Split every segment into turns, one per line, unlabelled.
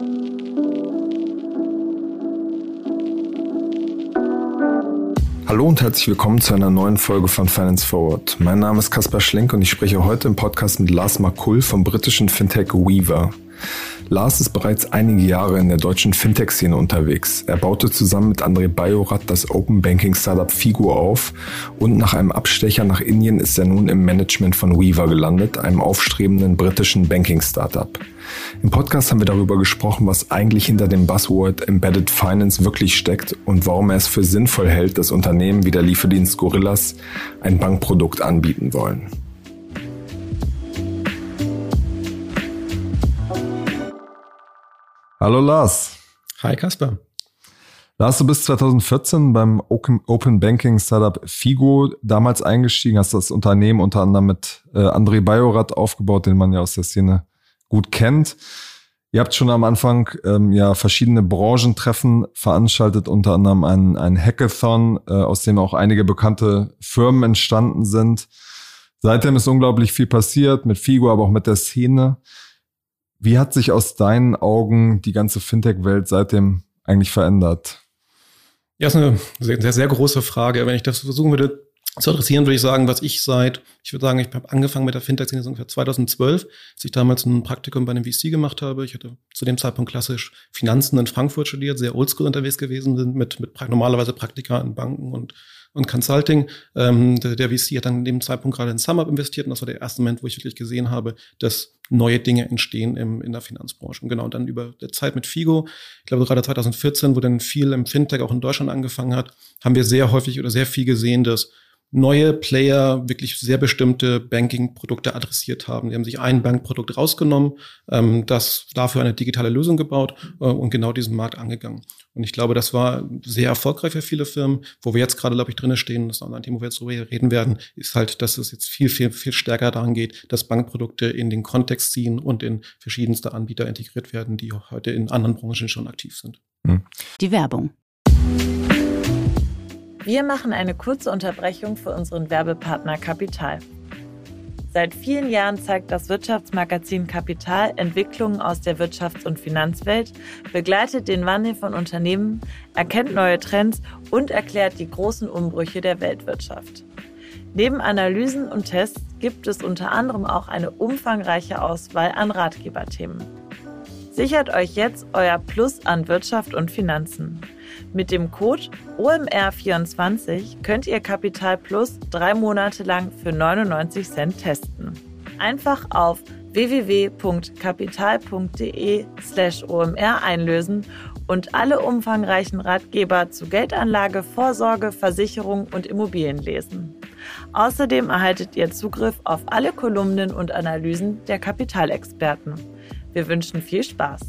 Hallo und herzlich willkommen zu einer neuen Folge von Finance Forward. Mein Name ist Kaspar Schlenk und ich spreche heute im Podcast mit Lars Markull vom britischen Fintech Weaver. Lars ist bereits einige Jahre in der deutschen Fintech-Szene unterwegs. Er baute zusammen mit André Bajorat das Open-Banking-Startup Figo auf und nach einem Abstecher nach Indien ist er nun im Management von Weaver gelandet, einem aufstrebenden britischen Banking-Startup. Im Podcast haben wir darüber gesprochen, was eigentlich hinter dem Buzzword Embedded Finance wirklich steckt und warum er es für sinnvoll hält, dass Unternehmen wie der Lieferdienst Gorillas ein Bankprodukt anbieten wollen. Hallo Lars.
Hi Kaspar.
Lars, du bist 2014 beim Open Banking Startup Figo damals eingestiegen, hast das Unternehmen unter anderem mit André Bajorat aufgebaut, den man ja aus der Szene gut kennt. Ihr habt schon am Anfang verschiedene Branchentreffen veranstaltet, unter anderem ein Hackathon, aus dem auch einige bekannte Firmen entstanden sind. Seitdem ist unglaublich viel passiert, mit Figo, aber auch mit der Szene. Wie hat sich aus deinen Augen die ganze Fintech-Welt seitdem eigentlich verändert?
Ja, ist eine sehr, sehr große Frage. Wenn ich das versuchen würde zu adressieren, würde ich sagen, ich würde sagen, ich habe angefangen mit der Fintech-Szene ungefähr 2012, als ich damals ein Praktikum bei einem VC gemacht habe. Ich hatte zu dem Zeitpunkt klassisch Finanzen in Frankfurt studiert, sehr oldschool unterwegs gewesen sind, mit normalerweise Praktika in Banken und Consulting. Der VC hat dann in dem Zeitpunkt gerade in SumUp investiert und das war der erste Moment, wo ich wirklich gesehen habe, dass neue Dinge entstehen in der Finanzbranche. Und genau, und dann über der Zeit mit Figo, ich glaube gerade 2014, wo dann viel im Fintech auch in Deutschland angefangen hat, haben wir sehr häufig oder sehr viel gesehen, dass neue Player wirklich sehr bestimmte Banking-Produkte adressiert haben. Die haben sich ein Bankprodukt rausgenommen, das dafür eine digitale Lösung gebaut und genau diesen Markt angegangen. Und ich glaube, das war sehr erfolgreich für viele Firmen. Wo wir jetzt gerade, glaube ich, drin stehen, das ist auch ein Thema, wo wir jetzt drüber reden werden, ist halt, dass es jetzt viel, viel, viel stärker daran geht, dass Bankprodukte in den Kontext ziehen und in verschiedenste Anbieter integriert werden, die heute in anderen Branchen schon aktiv sind.
Die Werbung.
Wir machen eine kurze Unterbrechung für unseren Werbepartner Kapital. Seit vielen Jahren zeigt das Wirtschaftsmagazin Kapital Entwicklungen aus der Wirtschafts- und Finanzwelt, begleitet den Wandel von Unternehmen, erkennt neue Trends und erklärt die großen Umbrüche der Weltwirtschaft. Neben Analysen und Tests gibt es unter anderem auch eine umfangreiche Auswahl an Ratgeberthemen. Sichert euch jetzt euer Plus an Wirtschaft und Finanzen. Mit dem Code OMR24 könnt ihr Kapital Plus 3 Monate lang für 99 Cent testen. Einfach auf www.kapital.de/OMR einlösen und alle umfangreichen Ratgeber zu Geldanlage, Vorsorge, Versicherung und Immobilien lesen. Außerdem erhaltet ihr Zugriff auf alle Kolumnen und Analysen der Kapitalexperten. Wir wünschen viel Spaß.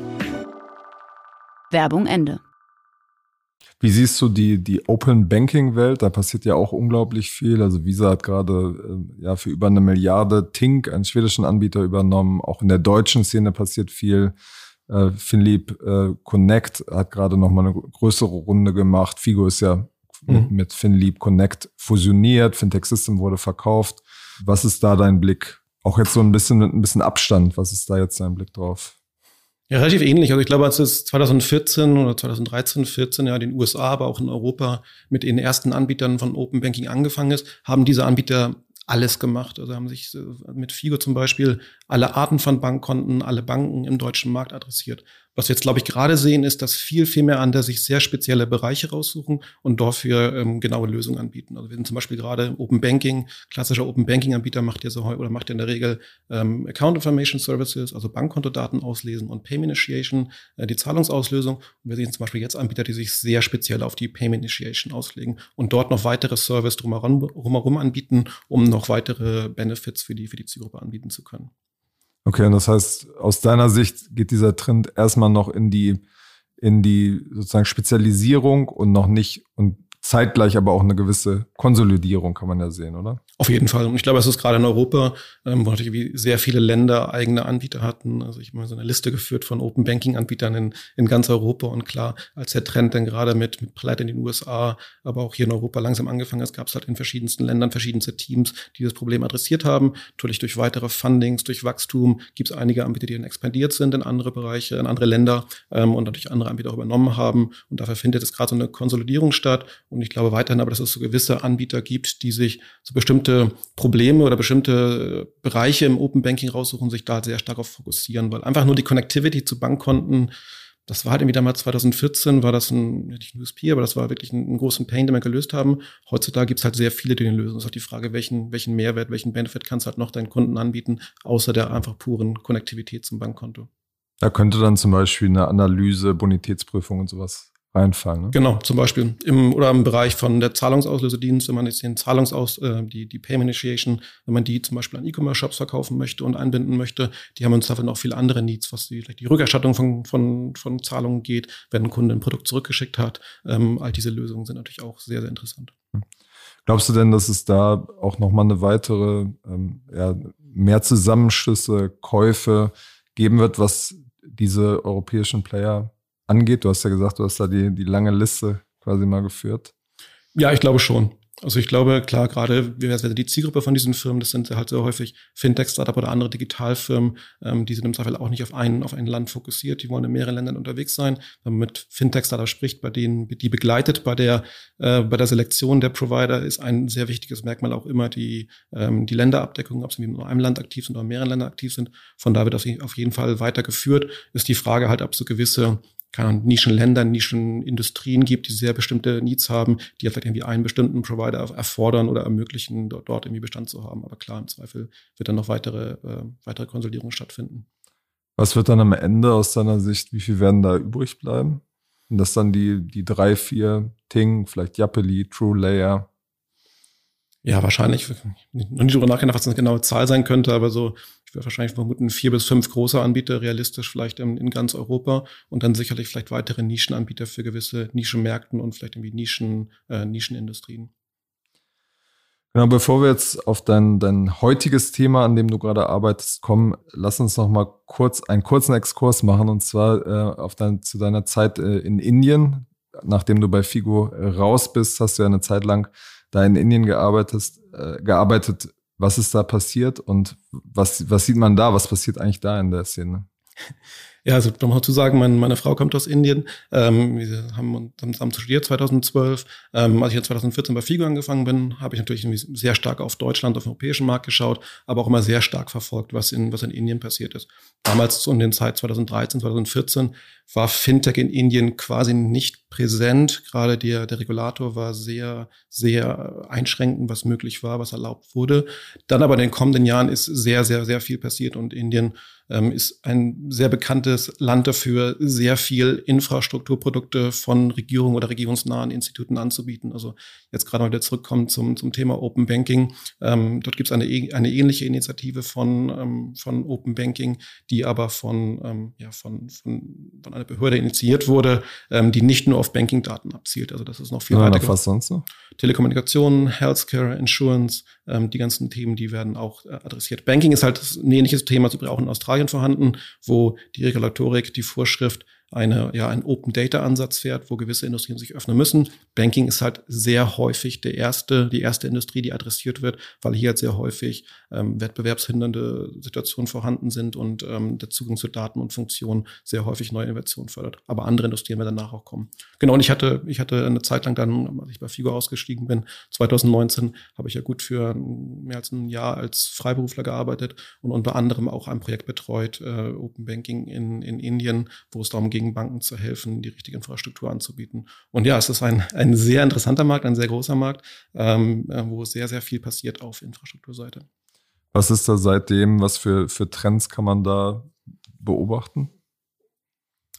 Werbung Ende.
Wie siehst du die Open Banking Welt? Da passiert ja auch unglaublich viel. Also Visa hat gerade für über 1 Milliarde Tink, einen schwedischen Anbieter, übernommen. Auch in der deutschen Szene passiert viel. Finleap Connect hat gerade nochmal eine größere Runde gemacht. Figo ist ja mit Finleap Connect fusioniert. Fintech System wurde verkauft. Was ist da dein Blick? Auch jetzt so ein bisschen Abstand. Was ist da jetzt dein Blick drauf?
Ja, relativ ähnlich. Also ich glaube, als es 2014 oder 2013, 14 in den USA, aber auch in Europa mit den ersten Anbietern von Open Banking angefangen ist, haben diese Anbieter alles gemacht. Also haben sich mit Figo zum Beispiel alle Arten von Bankkonten, alle Banken im deutschen Markt adressiert. Was wir jetzt, glaube ich, gerade sehen, ist, dass viel mehr Anbieter sich sehr spezielle Bereiche raussuchen und dafür genaue Lösungen anbieten. Also wir sind zum Beispiel gerade Open Banking, klassischer Open Banking Anbieter macht ja in der Regel Account Information Services, also Bankkontodaten auslesen und Payment Initiation, die Zahlungsauslösung. Und wir sehen zum Beispiel jetzt Anbieter, die sich sehr speziell auf die Payment Initiation auslegen und dort noch weitere Service drumherum anbieten, um noch weitere Benefits für die Zielgruppe anbieten zu können.
Okay, und das heißt, aus deiner Sicht geht dieser Trend erstmal noch in die sozusagen Spezialisierung und noch nicht und zeitgleich aber auch eine gewisse Konsolidierung, kann man ja sehen, oder?
Auf jeden Fall. Und ich glaube, es ist gerade in Europa, wo natürlich sehr viele Länder eigene Anbieter hatten. Also ich habe mal so eine Liste geführt von Open Banking Anbietern in ganz Europa. Und klar, als der Trend dann gerade mit Pleite in den USA, aber auch hier in Europa langsam angefangen ist, gab es halt in verschiedensten Ländern verschiedenste Teams, die das Problem adressiert haben. Natürlich durch weitere Fundings, durch Wachstum gibt es einige Anbieter, die dann expandiert sind in andere Bereiche, in andere Länder und natürlich andere Anbieter auch übernommen haben. Und dafür findet es gerade so eine Konsolidierung statt. Und ich glaube weiterhin aber, dass es so gewisse Anbieter gibt, die sich so bestimmte Probleme oder bestimmte Bereiche im Open Banking raussuchen, sich da sehr stark auf fokussieren, weil einfach nur die Connectivity zu Bankkonten, das war halt irgendwie damals 2014, war das nicht ein USP, aber das war wirklich ein großen Pain, den wir gelöst haben. Heutzutage gibt es halt sehr viele, die den lösen. Es ist auch die Frage, welchen Mehrwert, welchen Benefit kannst du halt noch deinen Kunden anbieten, außer der einfach puren Konnektivität zum Bankkonto.
Da könnte dann zum Beispiel eine Analyse, Bonitätsprüfung und sowas reinfallen. Ne?
Genau, zum Beispiel im Bereich von der Zahlungsauslösedienst, wenn man jetzt den die Payment Initiation, wenn man die zum Beispiel an E-Commerce-Shops verkaufen möchte und einbinden möchte, die haben uns dafür noch viele andere Needs, was vielleicht die Rückerstattung von Zahlungen geht, wenn ein Kunde ein Produkt zurückgeschickt hat. All diese Lösungen sind natürlich auch sehr, sehr interessant.
Glaubst du denn, dass es da auch nochmal eine weitere, mehr Zusammenschlüsse, Käufe geben wird, was diese europäischen Player angeht? Du hast ja gesagt, du hast da die lange Liste quasi mal geführt.
Ja, ich glaube schon. Also ich glaube, klar, gerade die Zielgruppe von diesen Firmen, das sind halt sehr häufig Fintech-Startup oder andere Digitalfirmen, die sind im Zweifel auch nicht auf ein Land fokussiert, die wollen in mehreren Ländern unterwegs sein. Wenn man mit Fintech-Startup spricht, bei denen, die begleitet bei der Selektion der Provider, ist ein sehr wichtiges Merkmal auch immer die Länderabdeckung, ob sie in nur einem Land aktiv sind oder in mehreren Ländern aktiv sind. Von da wird das auf jeden Fall weitergeführt. Ist die Frage halt, ob es so gewisse Nischenländer, Nischenindustrien gibt, die sehr bestimmte Needs haben, die vielleicht irgendwie einen bestimmten Provider erfordern oder ermöglichen, dort irgendwie Bestand zu haben. Aber klar, im Zweifel wird dann noch weitere Konsolidierung stattfinden.
Was wird dann am Ende aus deiner Sicht, wie viel werden da übrig bleiben? Und das dann die 3, 4 Ting, vielleicht Yapeli, TrueLayer?
Ja, wahrscheinlich. Noch nicht darüber nachgedacht, was eine genaue Zahl sein könnte, aber so, ich würde wahrscheinlich vermuten, 4 bis 5 große Anbieter realistisch vielleicht in ganz Europa und dann sicherlich vielleicht weitere Nischenanbieter für gewisse Nischenmärkten und vielleicht irgendwie Nischenindustrien.
Genau, bevor wir jetzt auf dein heutiges Thema, an dem du gerade arbeitest, kommen, lass uns noch mal einen kurzen Exkurs machen, und zwar zu deiner Zeit in Indien. Nachdem du bei Figo raus bist, hast du ja eine Zeit lang da in Indien gearbeitet. Was ist da passiert und was sieht man da? Was passiert eigentlich da in der Szene?
Ja, also nochmal zu sagen, meine Frau kommt aus Indien. Wir haben zusammen studiert 2012. Als ich in 2014 bei Figo angefangen bin, habe ich natürlich sehr stark auf Deutschland, auf den europäischen Markt geschaut, aber auch immer sehr stark verfolgt, was in Indien passiert ist. Damals um den Zeit 2013, 2014 war Fintech in Indien quasi nicht präsent. Gerade der Regulator war sehr, sehr einschränkend, was möglich war, was erlaubt wurde. Dann aber in den kommenden Jahren ist sehr, sehr, sehr viel passiert und Indien ist ein sehr bekanntes Land dafür, sehr viel Infrastrukturprodukte von Regierungen oder regierungsnahen Instituten anzubieten. Also jetzt gerade mal wieder zurückkommen zum Thema Open Banking. Dort gibt es eine ähnliche Initiative von Open Banking, die aber von einer Behörde initiiert wurde, die nicht nur auf Banking-Daten abzielt. Also das ist noch viel weiter.
Was sonst noch?
Telekommunikation, Healthcare, Insurance, die ganzen Themen, die werden auch adressiert. Banking ist halt ein ähnliches Thema, das ist auch in Australien vorhanden, wo die Regulatorik, die Vorschrift ein Open-Data-Ansatz fährt, wo gewisse Industrien sich öffnen müssen. Banking ist halt sehr häufig die erste Industrie, die adressiert wird, weil hier halt sehr häufig wettbewerbshindernde Situationen vorhanden sind und der Zugang zu Daten und Funktionen sehr häufig neue Innovationen fördert. Aber andere Industrien werden danach auch kommen. Genau, und ich hatte eine Zeit lang dann, als ich bei Figo ausgestiegen bin, 2019, habe ich ja gut für mehr als ein Jahr als Freiberufler gearbeitet und unter anderem auch ein Projekt betreut, Open Banking in Indien, wo es darum ging, Banken zu helfen, die richtige Infrastruktur anzubieten. Und ja, es ist ein sehr interessanter Markt, ein sehr großer Markt, wo sehr, sehr viel passiert auf Infrastrukturseite.
Was ist da seitdem, was für Trends kann man da beobachten?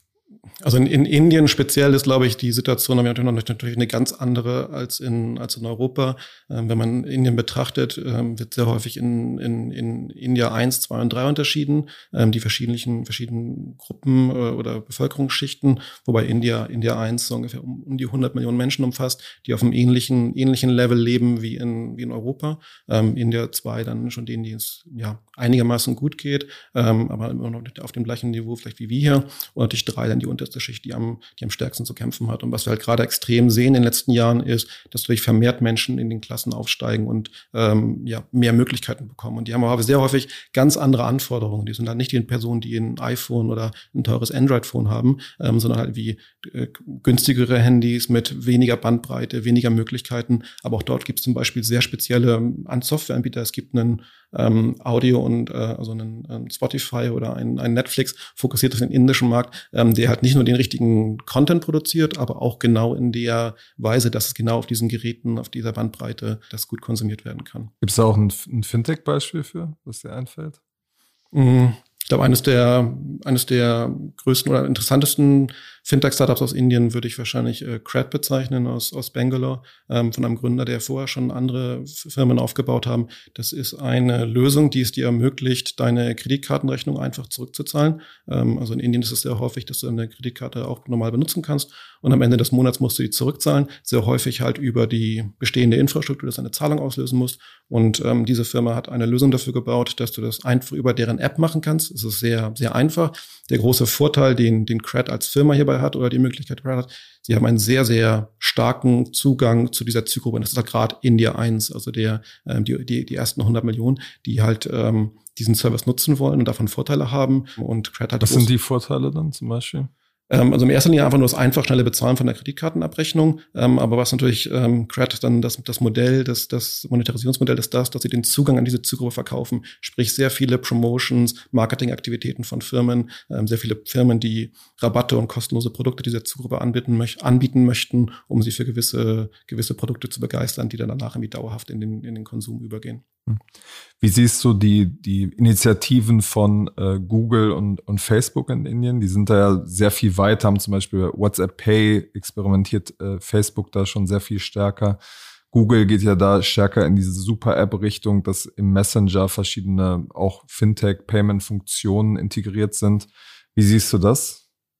Also in Indien speziell ist, glaube ich, die Situation natürlich eine ganz andere als in Europa. Wenn man Indien betrachtet, wird sehr häufig in India 1, 2 und 3 unterschieden, die verschiedenen Gruppen oder Bevölkerungsschichten, wobei India 1 so ungefähr um die 100 Millionen Menschen umfasst, die auf einem ähnlichen Level leben wie in Europa. India 2 dann schon denen, die es einigermaßen gut geht, aber immer noch auf dem gleichen Niveau vielleicht wie wir hier. Und natürlich 3 dann die unterste Schicht, die am stärksten zu kämpfen hat. Und was wir halt gerade extrem sehen in den letzten Jahren ist, dass durch vermehrt Menschen in den Klassen aufsteigen und mehr Möglichkeiten bekommen. Und die haben aber sehr häufig ganz andere Anforderungen. Die sind halt nicht die Personen, die ein iPhone oder ein teures Android-Phone haben, sondern halt wie günstigere Handys mit weniger Bandbreite, weniger Möglichkeiten. Aber auch dort gibt es zum Beispiel sehr spezielle Softwareanbieter. Es gibt einen Audio und also einen Spotify oder ein Netflix fokussiert auf den indischen Markt, der halt nicht nur den richtigen Content produziert, aber auch genau in der Weise, dass es genau auf diesen Geräten, auf dieser Bandbreite, das gut konsumiert werden kann.
Gibt es da auch ein Fintech-Beispiel für, was dir einfällt?
Ich glaube, eines der größten oder interessantesten Fintech-Startups aus Indien würde ich wahrscheinlich Cred bezeichnen, aus Bangalore, von einem Gründer, der vorher schon andere Firmen aufgebaut haben. Das ist eine Lösung, die es dir ermöglicht, deine Kreditkartenrechnung einfach zurückzuzahlen. Also in Indien ist es sehr häufig, dass du eine Kreditkarte auch normal benutzen kannst und am Ende des Monats musst du die zurückzahlen. Sehr häufig halt über die bestehende Infrastruktur, dass du eine Zahlung auslösen musst. Und diese Firma hat eine Lösung dafür gebaut, dass du das einfach über deren App machen kannst. Es ist sehr, sehr einfach. Der große Vorteil, den Cred als Firma hierbei hat oder die Möglichkeit Cred hat, sie haben einen sehr, sehr starken Zugang zu dieser Zielgruppe. Und das ist halt gerade India 1, also die ersten 100 Millionen, die halt diesen Service nutzen wollen und davon Vorteile haben. Und Cred hat
Was sind die Vorteile dann zum Beispiel?
Also in erster Linie einfach nur das einfach schnelle Bezahlen von der Kreditkartenabrechnung. Aber was natürlich Cred dann das Modell, das Monetarisierungsmodell ist dass sie den Zugang an diese Zielgruppe verkaufen. Sprich sehr viele Promotions, Marketingaktivitäten von Firmen, sehr viele Firmen, die Rabatte und kostenlose Produkte dieser Zielgruppe anbieten möchten, um sie für gewisse Produkte zu begeistern, die dann danach irgendwie dauerhaft in den Konsum übergehen.
Wie siehst du die Initiativen von Google und Facebook in Indien? Die sind da ja sehr viel weiter, haben zum Beispiel WhatsApp Pay experimentiert, Facebook da schon sehr viel stärker. Google geht ja da stärker in diese Super-App-Richtung, dass im Messenger verschiedene auch Fintech-Payment-Funktionen integriert sind. Wie siehst du das?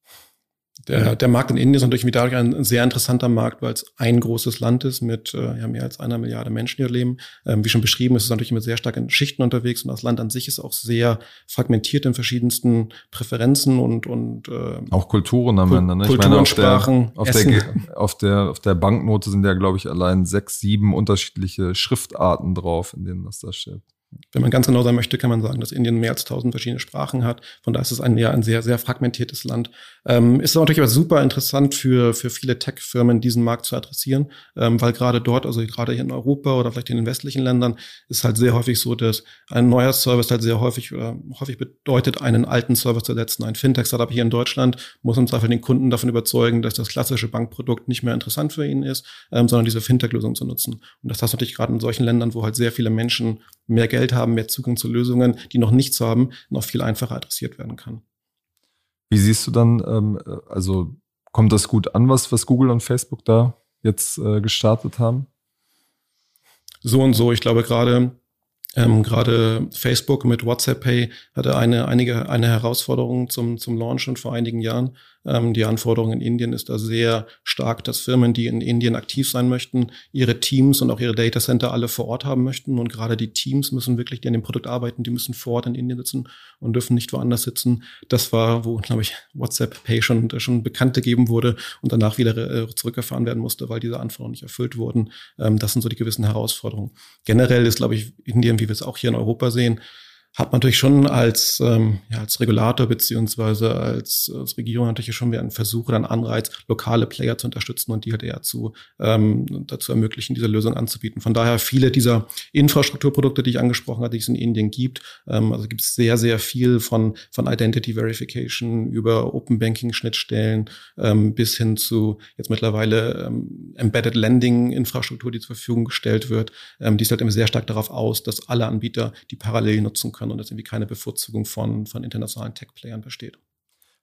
Der Markt in Indien ist natürlich dadurch ein sehr interessanter Markt, weil es ein großes Land ist mit mehr als 1 Milliarde Menschen, die hier leben. Wie schon beschrieben, ist es natürlich mit sehr starken Schichten unterwegs und das Land an sich ist auch sehr fragmentiert in verschiedensten Präferenzen und
auch Kulturen am Ende. Ne?
Kulturen,
ich meine,
Sprachen,
auf der Banknote sind ja, glaube ich, allein 6, 7 unterschiedliche Schriftarten drauf, in denen das da steht.
Wenn man ganz genau sein möchte, kann man sagen, dass Indien mehr als 1000 verschiedene Sprachen hat. Von daher ist es ein sehr, sehr fragmentiertes Land. Ist natürlich aber super interessant für viele Tech-Firmen, diesen Markt zu adressieren, weil gerade dort, also gerade hier in Europa oder vielleicht in den westlichen Ländern, ist halt sehr häufig so, dass ein neuer Service halt sehr häufig bedeutet, einen alten Service zu ersetzen. Ein Fintech-Startup hier in Deutschland muss im Zweifel den Kunden davon überzeugen, dass das klassische Bankprodukt nicht mehr interessant für ihn ist, sondern diese Fintech-Lösung zu nutzen. Und das hast du natürlich gerade in solchen Ländern, wo halt sehr viele Menschen mehr Geld haben, mehr Zugang zu Lösungen, die noch nichts haben, noch viel einfacher adressiert werden kann.
Wie siehst du dann, also kommt das gut an, was Google und Facebook da jetzt gestartet haben?
So und so. Ich glaube, gerade Facebook mit WhatsApp Pay hatte eine Herausforderung zum Launch schon vor einigen Jahren. Die Anforderung in Indien ist da sehr stark, dass Firmen, die in Indien aktiv sein möchten, ihre Teams und auch ihre Datacenter alle vor Ort haben möchten. Und gerade die Teams müssen wirklich, die an dem Produkt arbeiten, die müssen vor Ort in Indien sitzen und dürfen nicht woanders sitzen. Das war, wo, glaube ich, WhatsApp Pay schon bekannt gegeben wurde und danach wieder zurückgefahren werden musste, weil diese Anforderungen nicht erfüllt wurden. Das sind so die gewissen Herausforderungen. Generell ist, glaube ich, Indien, wie wir es auch hier in Europa sehen, hat man natürlich schon als Regulator beziehungsweise als Regierung natürlich schon wieder einen Versuch oder einen Anreiz, lokale Player zu unterstützen und die halt eher dazu ermöglichen, diese Lösung anzubieten. Von daher viele dieser Infrastrukturprodukte, die ich angesprochen hatte, die es in Indien gibt, also gibt es sehr, sehr viel von Identity Verification über Open Banking Schnittstellen bis hin zu jetzt mittlerweile Embedded Lending Infrastruktur, die zur Verfügung gestellt wird. Die ist halt immer sehr stark darauf aus, dass alle Anbieter die parallel nutzen können und dass irgendwie keine Bevorzugung von internationalen Tech-Playern besteht.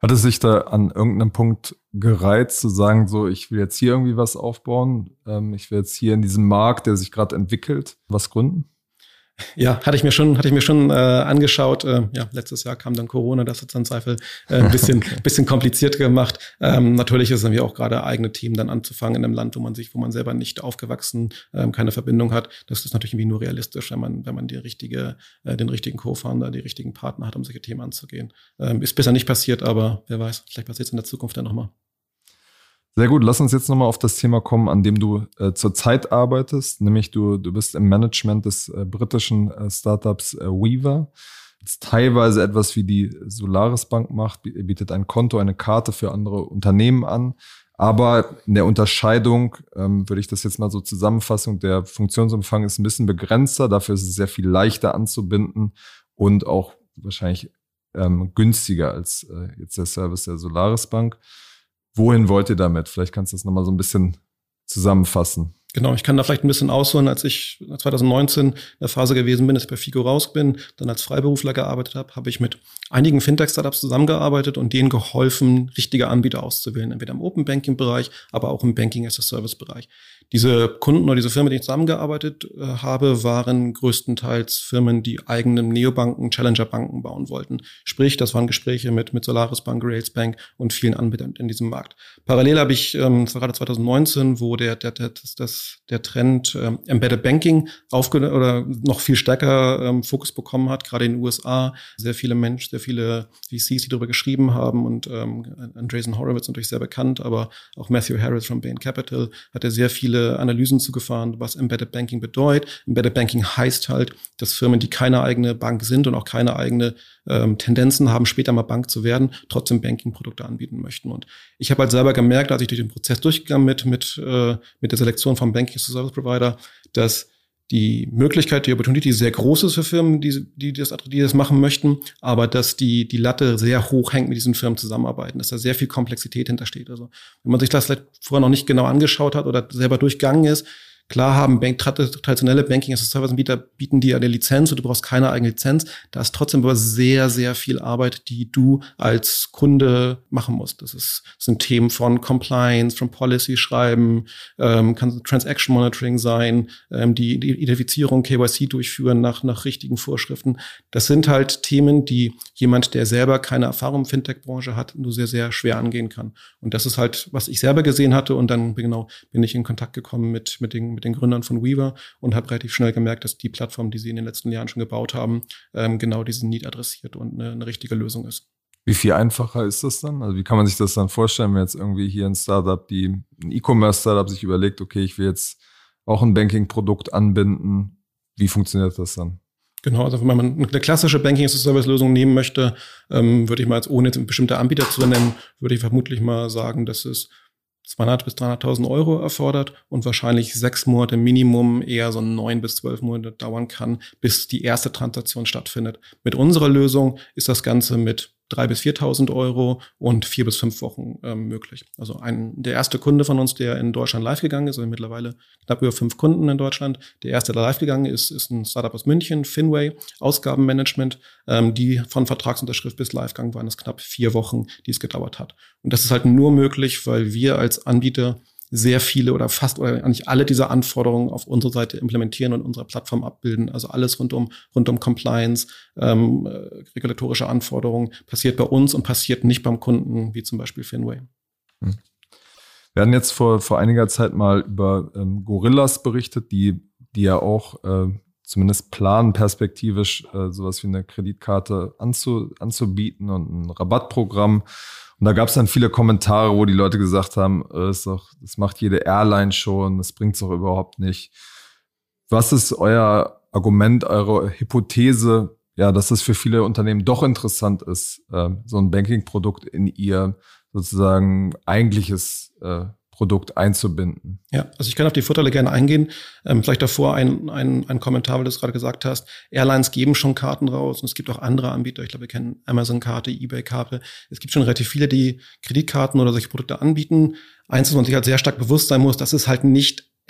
Hat es sich da an irgendeinem Punkt gereizt, zu sagen, so, ich will jetzt hier irgendwie was aufbauen, ich will jetzt hier in diesem Markt, der sich gerade entwickelt, was gründen?
Ja, hatte ich mir schon angeschaut. Letztes Jahr kam dann Corona, das hat dann Zweifel ein bisschen kompliziert gemacht. Natürlich ist es irgendwie auch gerade eigene Team dann anzufangen in einem Land, wo man selber nicht aufgewachsen, keine Verbindung hat. Das ist natürlich irgendwie nur realistisch, wenn man den richtigen Co-Founder, die richtigen Partner hat, um solche Themen anzugehen. Ist bisher nicht passiert, aber wer weiß, vielleicht passiert es in der Zukunft dann nochmal.
Sehr gut, lass uns jetzt nochmal auf das Thema kommen, an dem du zurzeit arbeitest, nämlich du bist im Management des britischen Startups Weaver. Das ist teilweise etwas wie die Solaris Bank macht, bietet ein Konto, eine Karte für andere Unternehmen an. Aber in der Unterscheidung würde ich das jetzt mal so zusammenfassen, der Funktionsumfang ist ein bisschen begrenzter, dafür ist es sehr viel leichter anzubinden und auch wahrscheinlich günstiger als jetzt der Service der Solaris Bank. Wohin wollt ihr damit? Vielleicht kannst du das nochmal so ein bisschen zusammenfassen.
Genau, ich kann da vielleicht ein bisschen ausholen, als ich 2019 in der Phase gewesen bin, dass ich bei Figo raus bin, dann als Freiberufler gearbeitet habe ich mit einigen Fintech-Startups zusammengearbeitet und denen geholfen, richtige Anbieter auszuwählen, entweder im Open-Banking-Bereich, aber auch im Banking-as-a-Service-Bereich. Diese Kunden oder diese Firmen, mit denen ich zusammengearbeitet habe, waren größtenteils Firmen, die eigene Neobanken, Challenger-Banken bauen wollten. Sprich, das waren Gespräche mit Solaris Bank, Rails Bank und vielen Anbietern in diesem Markt. Parallel habe ich, das war gerade 2019, wo der Trend Embedded Banking noch viel stärker Fokus bekommen hat, gerade in den USA. Sehr viele VCs, die darüber geschrieben haben und Andreessen Horowitz natürlich sehr bekannt, aber auch Matthew Harris von Bain Capital hat sehr viele Analysen zugefahren, was Embedded Banking bedeutet. Embedded Banking heißt halt, dass Firmen, die keine eigene Bank sind und auch keine eigene Tendenzen haben, später mal Bank zu werden, trotzdem Banking-Produkte anbieten möchten. Und ich habe halt selber gemerkt, als ich durch den Prozess durchgegangen mit der Selektion vom Banking-Service-Provider, dass die Möglichkeit, die Opportunity sehr groß ist für Firmen, die das machen möchten, aber dass die Latte sehr hoch hängt, mit diesen Firmen zusammenarbeiten, dass da sehr viel Komplexität hintersteht. Also wenn man sich das vielleicht vorher noch nicht genau angeschaut hat oder selber durchgegangen ist, klar haben traditionelle Banking-as-a-Service-Anbieter bieten dir eine Lizenz und du brauchst keine eigene Lizenz. Da ist trotzdem aber sehr, sehr viel Arbeit, die du als Kunde machen musst. Das sind Themen von Compliance, von Policy schreiben, kann Transaction Monitoring sein, die Identifizierung, KYC durchführen nach richtigen Vorschriften. Das sind halt Themen, die jemand, der selber keine Erfahrung im Fintech-Branche hat, nur sehr, sehr schwer angehen kann. Und das ist halt, was ich selber gesehen hatte. Und dann bin ich in Kontakt gekommen mit den Gründern von Weaver und habe relativ schnell gemerkt, dass die Plattform, die sie in den letzten Jahren schon gebaut haben, genau diesen Need adressiert und eine richtige Lösung ist.
Wie viel einfacher ist das dann? Also wie kann man sich das dann vorstellen, wenn jetzt irgendwie hier ein E-Commerce-Startup sich überlegt, okay, ich will jetzt auch ein Banking-Produkt anbinden. Wie funktioniert das dann?
Genau, also wenn man eine klassische Banking-as-a-Service-Lösung nehmen möchte, würde ich mal, ohne jetzt bestimmte Anbieter zu nennen, würde ich vermutlich mal sagen, dass es 200.000 bis 300.000 Euro erfordert und wahrscheinlich 6 Monate Minimum, eher so 9 bis 12 Monate dauern kann, bis die erste Transaktion stattfindet. Mit unserer Lösung ist das Ganze mit 3.000 bis 4.000 Euro und 4 bis 5 Wochen möglich. Also der erste Kunde von uns, der in Deutschland live gegangen ist, also mittlerweile knapp über 5 Kunden in Deutschland. Der erste, der live gegangen ist ein Startup aus München, Finway, Ausgabenmanagement. Die von Vertragsunterschrift bis Livegang waren es knapp 4 Wochen, die es gedauert hat. Und das ist halt nur möglich, weil wir als Anbieter sehr viele oder fast oder eigentlich alle dieser Anforderungen auf unserer Seite implementieren und unsere Plattform abbilden. Also alles rund um Compliance, regulatorische Anforderungen passiert bei uns und passiert nicht beim Kunden, wie zum Beispiel Finway.
Wir hatten jetzt vor einiger Zeit mal über Gorillas berichtet, die ja auch zumindest planen, perspektivisch sowas wie eine Kreditkarte anzubieten und ein Rabattprogramm. Und da gab es dann viele Kommentare, wo die Leute gesagt haben, das macht jede Airline schon, das bringt's doch überhaupt nicht. Was ist euer Argument, eure Hypothese, ja, dass es für viele Unternehmen doch interessant ist, so ein Banking-Produkt in ihr sozusagen eigentliches Produkt einzubinden?
Ja, also ich kann auf die Vorteile gerne eingehen. Vielleicht davor ein Kommentar, weil du es gerade gesagt hast. Airlines geben schon Karten raus und es gibt auch andere Anbieter. Ich glaube, wir kennen Amazon-Karte, eBay-Karte. Es gibt schon relativ viele, die Kreditkarten oder solche Produkte anbieten. Eins, was man sich halt sehr stark bewusst sein muss, das ist halt nicht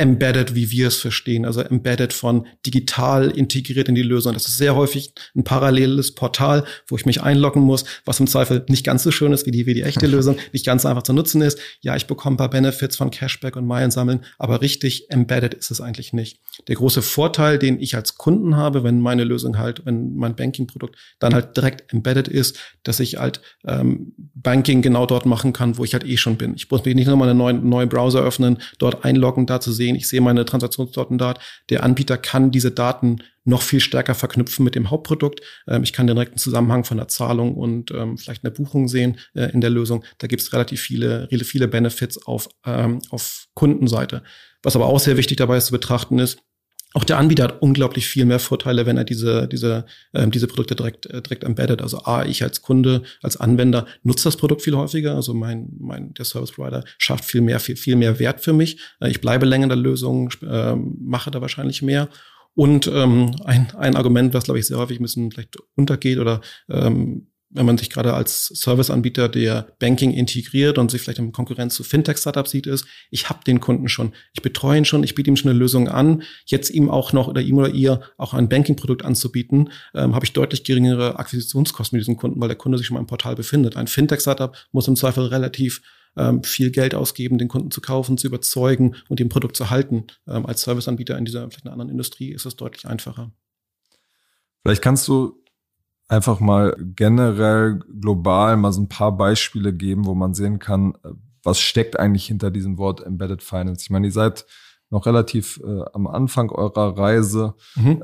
embedded, wie wir es verstehen, also embedded von digital integriert in die Lösung. Das ist sehr häufig ein paralleles Portal, wo ich mich einloggen muss, was im Zweifel nicht ganz so schön ist wie die echte Lösung, nicht ganz einfach zu nutzen ist. Ja, ich bekomme ein paar Benefits von Cashback und Meilen sammeln, aber richtig embedded ist es eigentlich nicht. Der große Vorteil, den ich als Kunden habe, wenn meine Lösung halt, wenn mein Banking-Produkt dann halt direkt embedded ist, dass ich halt Banking genau dort machen kann, wo ich halt schon bin. Ich muss mich nicht nochmal einen neuen Browser öffnen, dort einloggen, da zu sehen, ich sehe meine Transaktionsdaten dort. Der Anbieter kann diese Daten noch viel stärker verknüpfen mit dem Hauptprodukt. Ich kann direkt einen Zusammenhang von der Zahlung und vielleicht eine Buchung sehen in der Lösung. Da gibt es relativ viele Benefits auf Kundenseite. Was aber auch sehr wichtig dabei ist zu betrachten ist, auch der Anbieter hat unglaublich viel mehr Vorteile, wenn er diese Produkte direkt embedded. Also ich als Kunde, als Anwender nutze das Produkt viel häufiger. Also der Service Provider schafft viel mehr Wert für mich. Ich bleibe länger in der Lösung, mache da wahrscheinlich mehr. Und ein Argument, was glaube ich sehr häufig ein bisschen vielleicht untergeht oder wenn man sich gerade als Serviceanbieter, der Banking integriert und sich vielleicht in Konkurrenz zu Fintech-Startups sieht, ist, ich habe den Kunden schon, ich betreue ihn schon, ich biete ihm schon eine Lösung an, jetzt ihm auch noch oder ihm oder ihr auch ein Banking-Produkt anzubieten, habe ich deutlich geringere Akquisitionskosten mit diesem Kunden, weil der Kunde sich schon mal im Portal befindet. Ein Fintech-Startup muss im Zweifel relativ viel Geld ausgeben, den Kunden zu kaufen, zu überzeugen und dem Produkt zu halten. Als Serviceanbieter in dieser vielleicht einer anderen Industrie ist es deutlich einfacher.
Vielleicht kannst du einfach mal generell global mal so ein paar Beispiele geben, wo man sehen kann, was steckt eigentlich hinter diesem Wort Embedded Finance. Ich meine, ihr seid noch relativ am Anfang eurer Reise.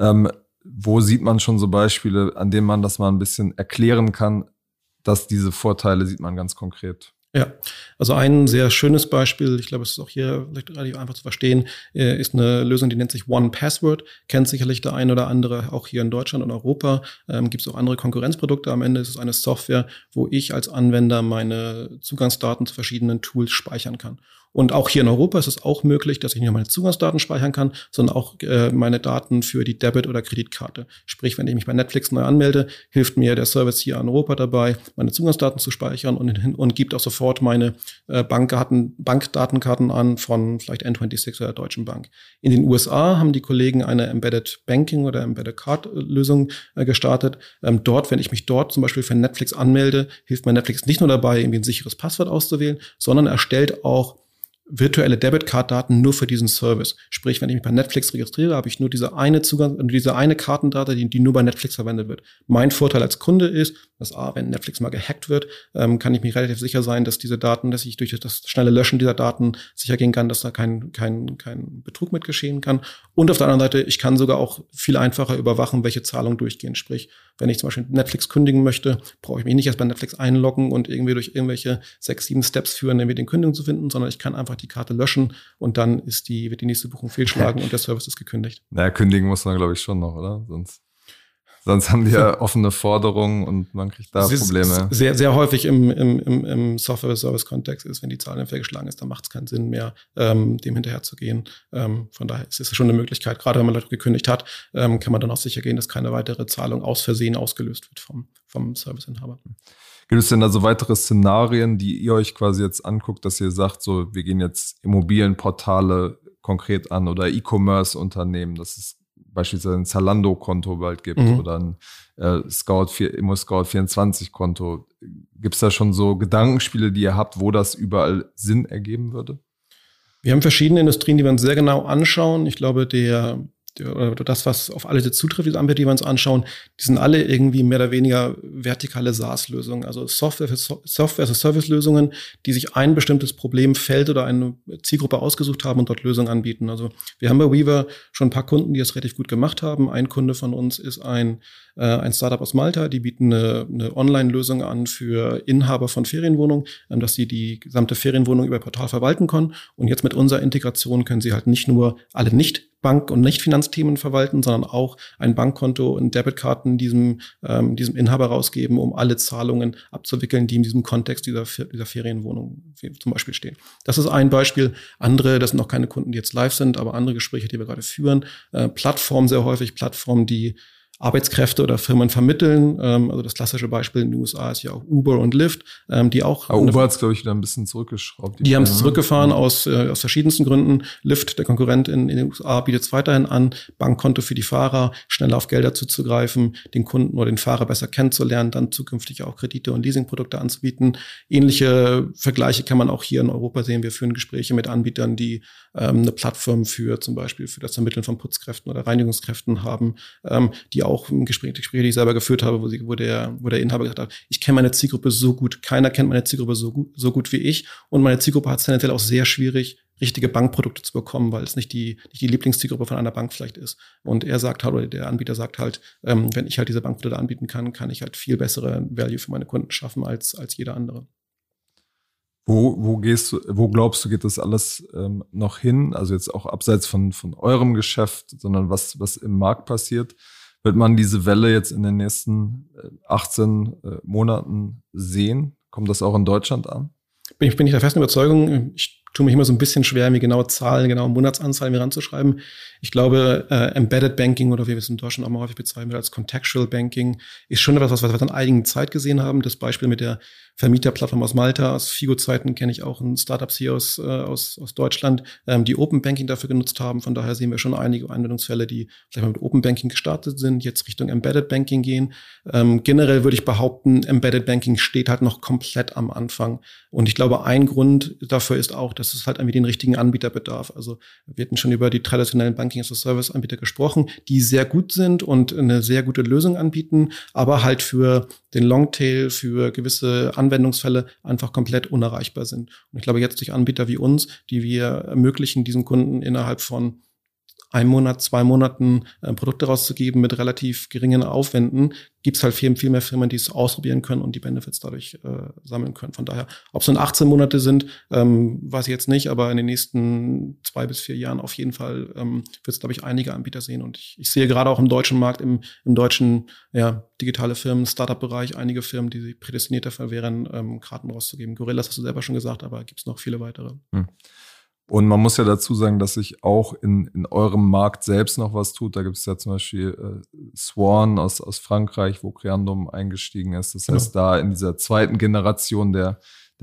Wo sieht man schon so Beispiele, an denen man das mal ein bisschen erklären kann, dass diese Vorteile sieht man ganz konkret?
Ja, also ein sehr schönes Beispiel, ich glaube, es ist auch hier vielleicht relativ einfach zu verstehen, ist eine Lösung, die nennt sich OnePassword. Kennt sicherlich der ein oder andere auch hier in Deutschland und Europa. Gibt es auch andere Konkurrenzprodukte. Am Ende ist es eine Software, wo ich als Anwender meine Zugangsdaten zu verschiedenen Tools speichern kann. Und auch hier in Europa ist es auch möglich, dass ich nicht nur meine Zugangsdaten speichern kann, sondern auch meine Daten für die Debit- oder Kreditkarte. Sprich, wenn ich mich bei Netflix neu anmelde, hilft mir der Service hier in Europa dabei, meine Zugangsdaten zu speichern und gibt auch sofort meine Bankdatenkarten an von vielleicht N26 oder der Deutschen Bank. In den USA haben die Kollegen eine Embedded Banking oder Embedded Card Lösung gestartet. Dort, wenn ich mich dort zum Beispiel für Netflix anmelde, hilft mir Netflix nicht nur dabei, irgendwie ein sicheres Passwort auszuwählen, sondern erstellt auch virtuelle Debitcard-Daten nur für diesen Service. Sprich, wenn ich mich bei Netflix registriere, habe ich nur diese eine Kartendate, die nur bei Netflix verwendet wird. Mein Vorteil als Kunde ist, dass wenn Netflix mal gehackt wird, kann ich mir relativ sicher sein, dass diese Daten, dass ich durch das schnelle Löschen dieser Daten sicher gehen kann, dass da kein Betrug mit geschehen kann. Und auf der anderen Seite, ich kann sogar auch viel einfacher überwachen, welche Zahlungen durchgehen. Sprich, wenn ich zum Beispiel Netflix kündigen möchte, brauche ich mich nicht erst bei Netflix einloggen und irgendwie durch irgendwelche 6-7 Steps führen, um den Kündigung zu finden, sondern ich kann einfach die Karte löschen und dann wird die nächste Buchung fehlschlagen und der Service ist gekündigt.
Naja, kündigen muss man, glaube ich, schon noch, oder? Sonst haben die ja offene Forderungen und man kriegt da Probleme.
Sehr, sehr häufig im Software-Service-Kontext ist, wenn die Zahl fehlgeschlagen ist, dann macht es keinen Sinn mehr, dem hinterher zu gehen. Von daher ist es schon eine Möglichkeit, gerade wenn man Leute gekündigt hat, kann man dann auch sicher gehen, dass keine weitere Zahlung aus Versehen ausgelöst wird vom Serviceinhaber.
Gibt es denn also weitere Szenarien, die ihr euch quasi jetzt anguckt, dass ihr sagt, so wir gehen jetzt Immobilienportale konkret an oder E-Commerce-Unternehmen, dass es beispielsweise ein Zalando-Konto bald gibt oder ein Immo-Scout24-Konto. Gibt es da schon so Gedankenspiele, die ihr habt, wo das überall Sinn ergeben würde?
Wir haben verschiedene Industrien, die wir uns sehr genau anschauen. Ich glaube, das, was auf alle zutrifft, diese Anbieter, die wir uns anschauen, die sind alle irgendwie mehr oder weniger vertikale SaaS-Lösungen, also Software-as-a-Service-Lösungen, die sich ein bestimmtes Problemfeld oder eine Zielgruppe ausgesucht haben und dort Lösungen anbieten. Also wir haben bei Weaver schon ein paar Kunden, die das relativ gut gemacht haben. Ein Kunde von uns ist ein Startup aus Malta, die bieten eine Online-Lösung an für Inhaber von Ferienwohnungen, dass sie die gesamte Ferienwohnung über Portal verwalten können. Und jetzt mit unserer Integration können sie halt nicht nur alle Nicht-Bank- und Nicht-Finanzthemen verwalten, sondern auch ein Bankkonto und Debitkarten diesem Inhaber rausgeben, um alle Zahlungen abzuwickeln, die in diesem Kontext dieser Ferienwohnung zum Beispiel stehen. Das ist ein Beispiel. Andere, das sind noch keine Kunden, die jetzt live sind, aber andere Gespräche, die wir gerade führen. Plattformen sehr häufig, Plattformen, die Arbeitskräfte oder Firmen vermitteln. Also das klassische Beispiel in den USA ist ja auch Uber und Lyft, die auch.
Aber Uber hat es, glaube ich, wieder ein bisschen zurückgeschraubt.
Die haben es zurückgefahren aus verschiedensten Gründen. Lyft, der Konkurrent in den USA, bietet es weiterhin an, Bankkonto für die Fahrer, schneller auf Gelder zuzugreifen, den Kunden oder den Fahrer besser kennenzulernen, dann zukünftig auch Kredite und Leasingprodukte anzubieten. Ähnliche Vergleiche kann man auch hier in Europa sehen. Wir führen Gespräche mit Anbietern, die eine Plattform für zum Beispiel für das Vermitteln von Putzkräften oder Reinigungskräften haben, die auch im Gespräch, die ich selber geführt habe, wo der Inhaber gesagt hat, ich kenne meine Zielgruppe so gut, keiner kennt meine Zielgruppe so gut wie ich, und meine Zielgruppe hat es tendenziell auch sehr schwierig, richtige Bankprodukte zu bekommen, weil es nicht die Lieblingszielgruppe von einer Bank vielleicht ist. Und er sagt halt, oder der Anbieter sagt halt, wenn ich halt diese Bankprodukte anbieten kann, kann ich halt viel bessere Value für meine Kunden schaffen als jeder andere.
Wo glaubst du, geht das alles noch hin? Also jetzt auch abseits von eurem Geschäft, sondern was im Markt passiert. Wird man diese Welle jetzt in den nächsten 18 Monaten sehen? Kommt das auch in Deutschland an?
Bin ich der festen Überzeugung. Ich tue mich immer so ein bisschen schwer, mir genaue Zahlen, genaue Monatsanzahlen mir ranzuschreiben. Ich glaube, Embedded Banking, oder wie wir es in Deutschland auch mal häufig bezeichnen als Contextual Banking, ist schon etwas, was wir in einigen Zeit gesehen haben. Das Beispiel mit der Vermieterplattform aus Malta, aus Figo-Zeiten kenne ich auch ein Startups hier aus Deutschland, die Open Banking dafür genutzt haben. Von daher sehen wir schon einige Anwendungsfälle, die vielleicht mal mit Open Banking gestartet sind, jetzt Richtung Embedded Banking gehen. Generell würde ich behaupten, Embedded Banking steht halt noch komplett am Anfang. Und ich glaube, ein Grund dafür ist auch, dass es halt irgendwie den richtigen Anbieter bedarf. Also wir hatten schon über die traditionellen Banking-as-a-Service-Anbieter gesprochen, die sehr gut sind und eine sehr gute Lösung anbieten, aber halt für den Longtail, für gewisse Anwendungsfälle einfach komplett unerreichbar sind. Und ich glaube, jetzt durch Anbieter wie uns, die wir ermöglichen, diesen Kunden innerhalb von 1 Monat, 2 Monaten Produkte rauszugeben mit relativ geringen Aufwänden, gibt es halt viel mehr Firmen, die es ausprobieren können und die Benefits dadurch sammeln können. Von daher, ob es nun 18 Monate sind, weiß ich jetzt nicht, aber in den nächsten 2 bis 4 Jahren auf jeden Fall wird es, glaube ich, einige Anbieter sehen. Und ich sehe gerade auch im deutschen Markt, im deutschen digitale Firmen, Startup-Bereich, einige Firmen, die sich prädestiniert dafür wären, Karten rauszugeben. Gorillas hast du selber schon gesagt, aber gibt es noch viele weitere.
Und man muss ja dazu sagen, dass sich auch in eurem Markt selbst noch was tut. Da gibt es ja zum Beispiel Swan aus Frankreich, wo Creandum eingestiegen ist. Das heißt, da in dieser zweiten Generation der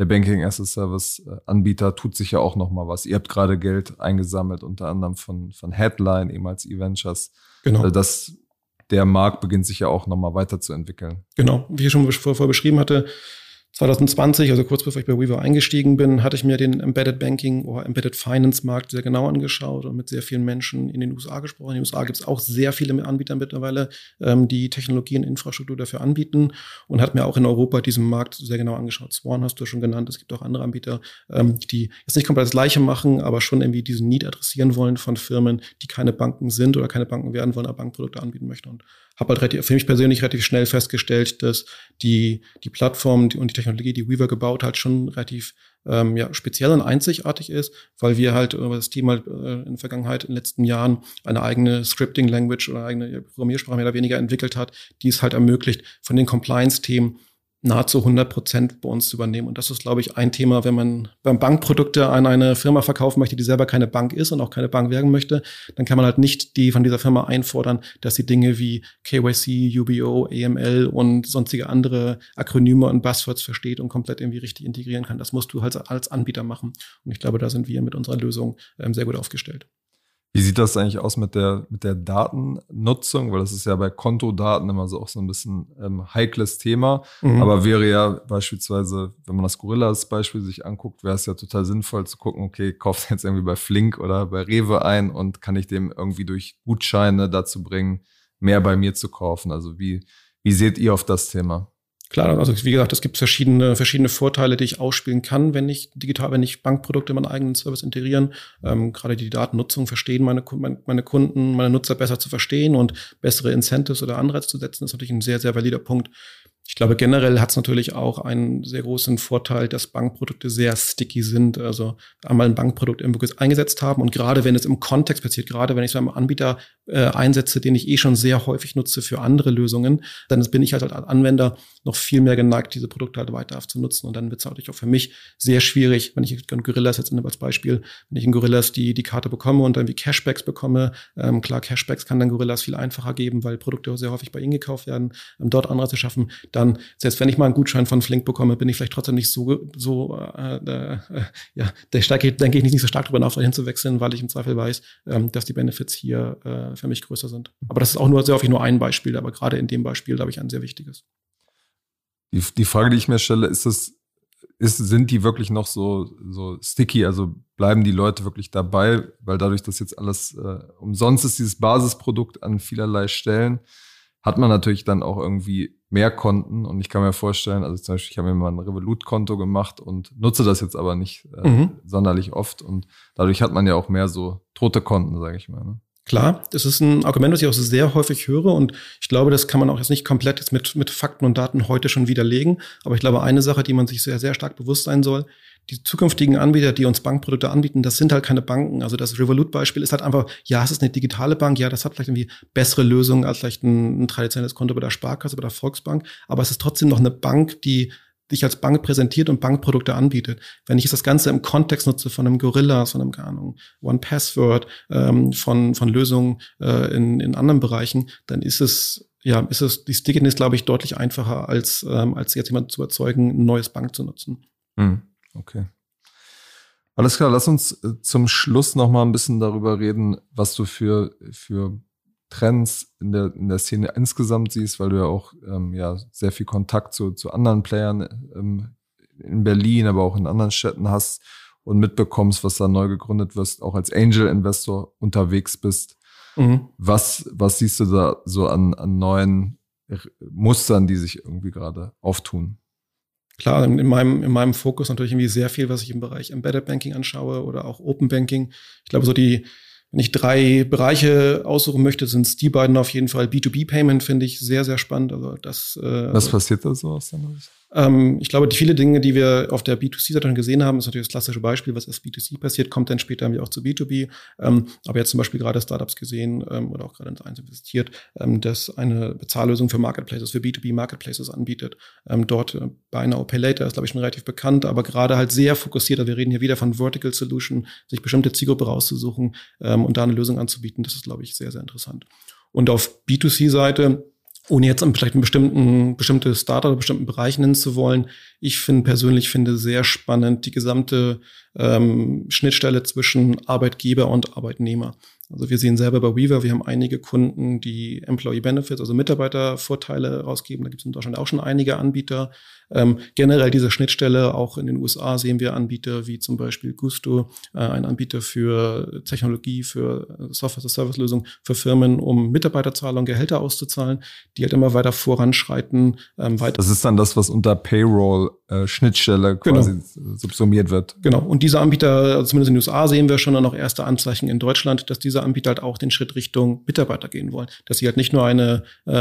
Banking-as-a-Service-Anbieter tut sich ja auch noch mal was. Ihr habt gerade Geld eingesammelt, unter anderem von Headline, ehemals eVentures.
Genau.
Der Markt beginnt sich ja auch noch mal weiterzuentwickeln.
Genau, wie ich schon vorher beschrieben hatte, 2020, also kurz bevor ich bei Weaver eingestiegen bin, hatte ich mir den Embedded Banking oder Embedded Finance Markt sehr genau angeschaut und mit sehr vielen Menschen in den USA gesprochen. In den USA gibt es auch sehr viele Anbieter mittlerweile, die Technologie und Infrastruktur dafür anbieten, und hat mir auch in Europa diesen Markt sehr genau angeschaut. Swan hast du schon genannt. Es gibt auch andere Anbieter, die jetzt nicht komplett das Gleiche machen, aber schon irgendwie diesen Need adressieren wollen von Firmen, die keine Banken sind oder keine Banken werden wollen, aber Bankprodukte anbieten möchten. Und habe halt für mich persönlich relativ schnell festgestellt, dass die Plattform und die Technologie, die Weaver gebaut hat, schon relativ speziell und einzigartig ist, weil wir halt über das Thema in der Vergangenheit, in den letzten Jahren, eine eigene Scripting-Language oder eigene Programmiersprache mehr oder weniger entwickelt hat, die es halt ermöglicht, von den Compliance-Themen nahezu 100% bei uns zu übernehmen. Und das ist, glaube ich, ein Thema, wenn man beim Bankprodukte an eine Firma verkaufen möchte, die selber keine Bank ist und auch keine Bank werden möchte, dann kann man halt nicht die von dieser Firma einfordern, dass sie Dinge wie KYC, UBO, AML und sonstige andere Akronyme und Buzzwords versteht und komplett irgendwie richtig integrieren kann. Das musst du halt als Anbieter machen. Und ich glaube, da sind wir mit unserer Lösung sehr gut aufgestellt.
Wie sieht das eigentlich aus mit der Datennutzung? Weil das ist ja bei Kontodaten immer so auch so ein bisschen heikles Thema. Aber wäre ja beispielsweise, wenn man das Gorillas-Beispiel sich anguckt, wäre es ja total sinnvoll zu gucken, okay, kauft jetzt irgendwie bei Flink oder bei Rewe ein und kann ich dem irgendwie durch Gutscheine dazu bringen, mehr bei mir zu kaufen? Also wie seht ihr auf das Thema?
Klar, also wie gesagt, es gibt verschiedene Vorteile, die ich ausspielen kann, wenn ich Bankprodukte in meinen eigenen Service integrieren. Gerade die Datennutzung verstehen, meine Kunden, meine Nutzer besser zu verstehen und bessere Incentives oder Anreize zu setzen, ist natürlich ein sehr, sehr valider Punkt. Ich glaube, generell hat es natürlich auch einen sehr großen Vorteil, dass Bankprodukte sehr sticky sind. Also einmal ein Bankprodukt irgendwo eingesetzt haben und gerade wenn es im Kontext passiert, gerade wenn ich so einen Anbieter einsetze, den ich schon sehr häufig nutze für andere Lösungen, dann bin ich halt als Anwender noch viel mehr geneigt, diese Produkte halt weiter zu nutzen. Und dann wird es natürlich auch für mich sehr schwierig, wenn ich Gorillas jetzt nehme als Beispiel, wenn ich in Gorillas die Karte bekomme und dann wie Cashbacks bekomme. Klar, Cashbacks kann dann Gorillas viel einfacher geben, weil Produkte sehr häufig bei ihnen gekauft werden, dort Anreize zu schaffen. Dann, selbst wenn ich mal einen Gutschein von Flink bekomme, bin ich vielleicht trotzdem nicht denke ich nicht so stark darüber nach, dahin zu wechseln, weil ich im Zweifel weiß, dass die Benefits hier für mich größer sind. Aber das ist auch sehr häufig nur ein Beispiel, aber gerade in dem Beispiel, glaube ich, ein sehr wichtiges.
Die Frage, die ich mir stelle, sind die wirklich noch so sticky? Also bleiben die Leute wirklich dabei? Weil dadurch, dass jetzt alles umsonst ist, dieses Basisprodukt an vielerlei Stellen, hat man natürlich dann auch irgendwie mehr Konten. Und ich kann mir vorstellen, also zum Beispiel, ich habe mir mal ein Revolut-Konto gemacht und nutze das jetzt aber nicht sonderlich oft. Und dadurch hat man ja auch mehr so tote Konten, sage ich mal. Ne?
Klar, das ist ein Argument, das ich auch sehr häufig höre und ich glaube, das kann man auch jetzt nicht komplett jetzt mit Fakten und Daten heute schon widerlegen. Aber ich glaube, eine Sache, die man sich sehr, sehr stark bewusst sein soll, die zukünftigen Anbieter, die uns Bankprodukte anbieten, das sind halt keine Banken. Also das Revolut-Beispiel ist halt einfach, ja, es ist eine digitale Bank, ja, das hat vielleicht irgendwie bessere Lösungen als vielleicht ein traditionelles Konto bei der Sparkasse, bei der Volksbank, aber es ist trotzdem noch eine Bank, die dich als Bank präsentiert und Bankprodukte anbietet. Wenn ich jetzt das Ganze im Kontext nutze von einem Gorillas, von einem, keine Ahnung, One-Password, von Lösungen in anderen Bereichen, dann ist es die Stickiness, glaube ich, deutlich einfacher, als jetzt jemanden zu überzeugen, ein neues Bank zu nutzen.
Okay. Alles klar, lass uns zum Schluss noch mal ein bisschen darüber reden, was du für Trends in der Szene insgesamt siehst, weil du ja auch sehr viel Kontakt zu anderen Playern in Berlin, aber auch in anderen Städten hast und mitbekommst, was da neu gegründet wird, auch als Angel-Investor unterwegs bist. Was siehst du da so an neuen Mustern, die sich irgendwie gerade auftun?
Klar, in meinem Fokus natürlich irgendwie sehr viel, was ich im Bereich Embedded Banking anschaue oder auch Open Banking. Ich glaube, wenn ich 3 Bereiche aussuchen möchte, sind es die beiden auf jeden Fall. B2B-Payment finde ich sehr, sehr spannend. Also was
passiert da so aus deiner Sicht?
Ich glaube, viele Dinge, die wir auf der B2C-Seite schon gesehen haben, ist natürlich das klassische Beispiel, was erst B2C passiert, kommt dann später auch zu B2B. Aber jetzt zum Beispiel gerade Startups gesehen oder auch gerade ins Eins investiert, das eine Bezahllösung für Marketplaces, für B2B-Marketplaces anbietet. Dort Buy Now, Pay Later ist, glaube ich, schon relativ bekannt, aber gerade halt sehr fokussiert. Also wir reden hier wieder von Vertical Solution, sich bestimmte Zielgruppe rauszusuchen und da eine Lösung anzubieten. Das ist, glaube ich, sehr, sehr interessant. Und auf B2C-Seite, ohne jetzt vielleicht bestimmte Startup oder bestimmten Bereich nennen zu wollen, ich persönlich finde sehr spannend die gesamte Schnittstelle zwischen Arbeitgeber und Arbeitnehmer. Also wir sehen selber bei Weaver, wir haben einige Kunden, die Employee Benefits, also Mitarbeitervorteile rausgeben. Da gibt es in Deutschland auch schon einige Anbieter. Generell diese Schnittstelle, auch in den USA sehen wir Anbieter wie zum Beispiel Gusto, ein Anbieter für Technologie, für Software-as-a-Service-Lösungen für Firmen, um Mitarbeiterzahlungen, Gehälter auszuzahlen, die halt immer weiter voranschreiten.
Das ist dann das, was unter Payroll-Schnittstelle quasi subsumiert wird.
Genau. Und diese Anbieter, also zumindest in den USA sehen wir schon noch erste Anzeichen in Deutschland, dass diese Anbieter halt auch den Schritt Richtung Mitarbeiter gehen wollen. Dass sie halt nicht nur eine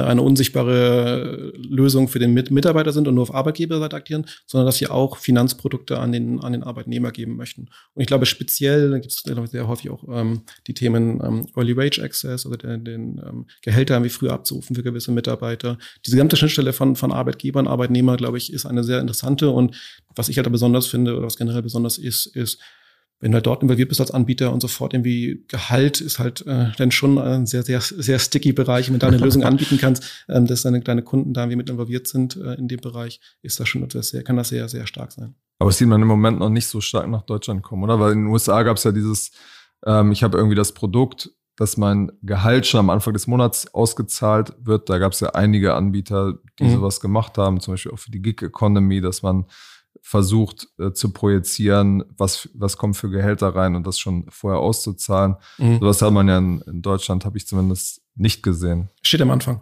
unsichtbare Lösung für den Mitarbeiter sind und nur auf Arbeitgeberseite agieren, sondern dass sie auch Finanzprodukte an den Arbeitnehmer geben möchten. Und ich glaube, speziell, da gibt es sehr häufig auch die Themen Early Wage Access, also den Gehälter wie früher abzurufen für gewisse Mitarbeiter. Diese gesamte Schnittstelle von Arbeitgebern, Arbeitnehmer, glaube ich, ist eine sehr interessante. Und was ich halt besonders finde oder was generell besonders ist, wenn du halt dort involviert bist als Anbieter und sofort irgendwie Gehalt ist halt dann schon ein sehr, sehr, sehr sticky Bereich. Wenn du eine Lösung anbieten kannst, dass deine Kunden da irgendwie mit involviert sind in dem Bereich, ist das schon kann das sehr, sehr stark sein.
Aber es sieht man im Moment noch nicht so stark nach Deutschland kommen, oder? Weil in den USA gab es ja dieses, ich habe irgendwie das Produkt, dass mein Gehalt schon am Anfang des Monats ausgezahlt wird. Da gab es ja einige Anbieter, die sowas gemacht haben, zum Beispiel auch für die Gig Economy, dass man versucht zu projizieren, was kommt für Gehälter rein und das schon vorher auszuzahlen. Sowas hat man ja in Deutschland, habe ich zumindest nicht gesehen.
Steht am Anfang.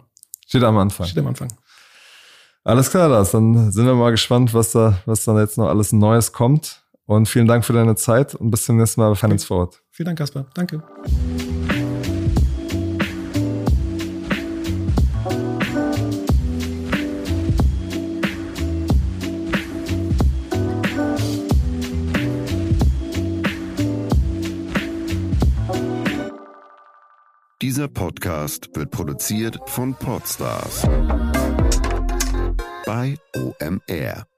Alles klar, Lars. Dann sind wir mal gespannt, was dann jetzt noch alles Neues kommt. Und vielen Dank für deine Zeit und bis zum nächsten Mal bei Finance Forward.
Vielen Dank, Kaspar. Danke.
Dieser Podcast wird produziert von Podstars bei OMR.